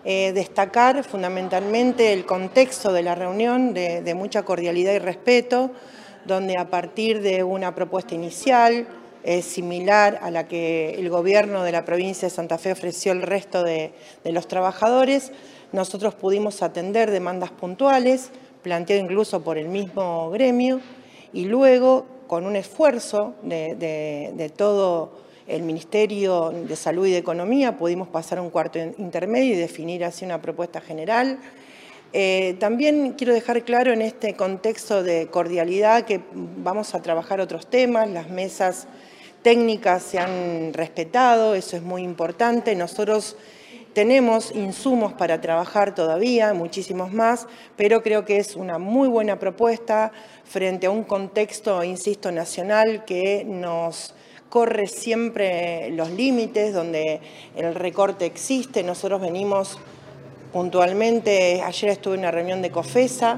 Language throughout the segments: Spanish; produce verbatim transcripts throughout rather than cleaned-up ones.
Eh, destacar fundamentalmente el contexto de la reunión de, de mucha cordialidad y respeto, donde a partir de una propuesta inicial eh, similar a la que el gobierno de la provincia de Santa Fe ofreció al resto de, de los trabajadores, nosotros pudimos atender demandas puntuales, planteado incluso por el mismo gremio, y luego, con un esfuerzo de, de, de todo el Ministerio de Salud y de Economía, pudimos pasar a un cuarto intermedio y definir así una propuesta general. Eh, también quiero dejar claro en este contexto de cordialidad que vamos a trabajar otros temas, las mesas técnicas se han respetado, eso es muy importante. Nosotros tenemos insumos para trabajar todavía, muchísimos más, pero creo que es una muy buena propuesta frente a un contexto, insisto, nacional que nos corre siempre los límites, donde el recorte existe. Nosotros venimos puntualmente, ayer estuve en una reunión de COFESA,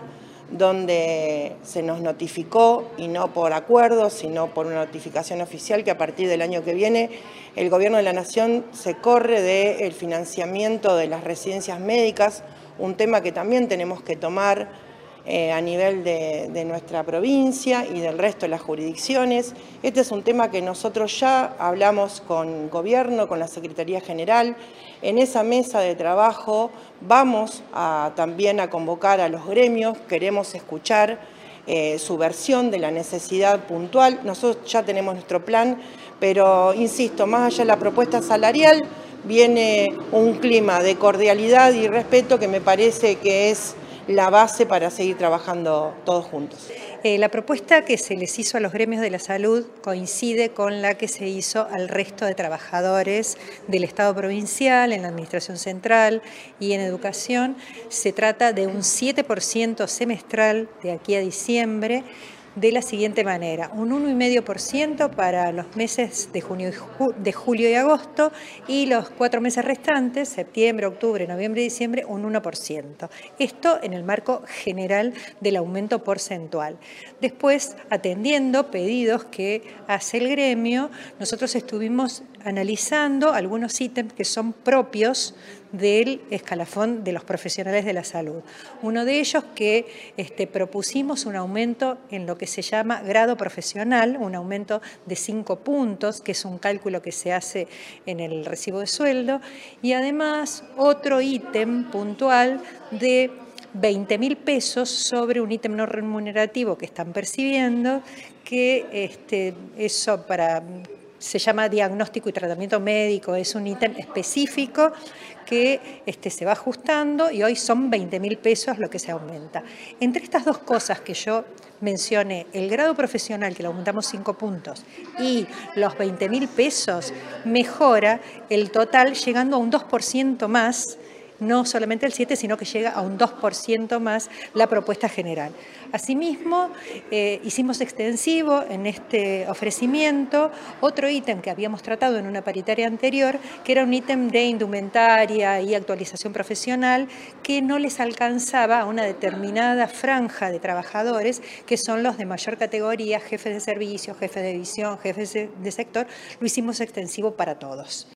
donde se nos notificó, y no por acuerdo, sino por una notificación oficial, que a partir del año que viene el Gobierno de la Nación se corre del financiamiento de las residencias médicas, un tema que también tenemos que tomar eh, a nivel de, de nuestra provincia y del resto de las jurisdicciones. Este es un tema que nosotros ya hablamos con Gobierno, con la Secretaría General. En esa mesa de trabajo vamos a, también a convocar a los gremios, queremos escuchar eh, su versión de la necesidad puntual. Nosotros ya tenemos nuestro plan, pero insisto, más allá de la propuesta salarial, viene un clima de cordialidad y respeto que me parece que es la base para seguir trabajando todos juntos. Eh, la propuesta que se les hizo a los gremios de la salud coincide con la que se hizo al resto de trabajadores del Estado provincial, en la Administración Central y en Educación. Se trata de un siete por ciento semestral de aquí a diciembre, de la siguiente manera: un uno coma cinco por ciento para los meses de, junio y ju de julio y agosto, y los cuatro meses restantes, septiembre, octubre, noviembre y diciembre, un uno por ciento. Esto en el marco general del aumento porcentual. Después, atendiendo pedidos que hace el gremio, nosotros estuvimos analizando algunos ítems que son propios del escalafón de los profesionales de la salud. Uno de ellos que este, propusimos un aumento en lo que se llama grado profesional, un aumento de cinco puntos, que es un cálculo que se hace en el recibo de sueldo, y además otro ítem puntual de veinte mil pesos sobre un ítem no remunerativo que están percibiendo, que este, eso para... se llama diagnóstico y tratamiento médico, es un ítem específico que este, se va ajustando, y hoy son veinte mil pesos lo que se aumenta. Entre estas dos cosas que yo mencioné, el grado profesional, que le aumentamos cinco puntos, y los veinte mil pesos, mejora el total llegando a un dos por ciento más, no solamente el siete, sino que llega a un dos por ciento más la propuesta general. Asimismo, eh, hicimos extensivo en este ofrecimiento otro ítem que habíamos tratado en una paritaria anterior, que era un ítem de indumentaria y actualización profesional que no les alcanzaba a una determinada franja de trabajadores, que son los de mayor categoría, jefes de servicio, jefes de división, jefes de sector. Lo hicimos extensivo para todos.